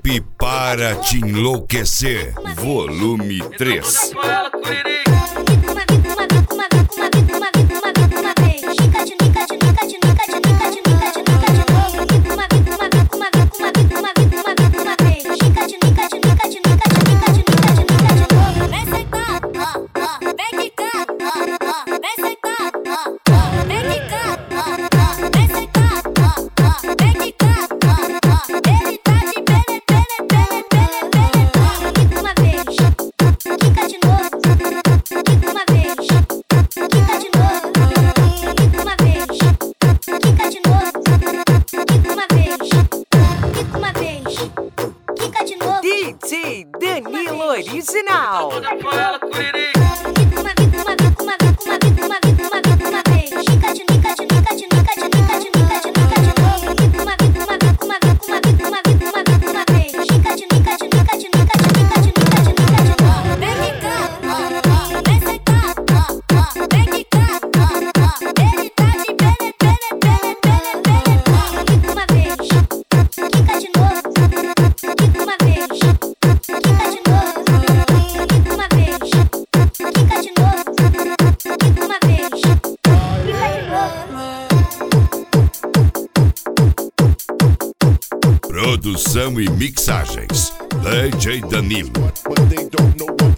Rap para te enlouquecer, volume 3. DJ Danilo Original. Produção e mixagens, DJ Danilo. But they don't know what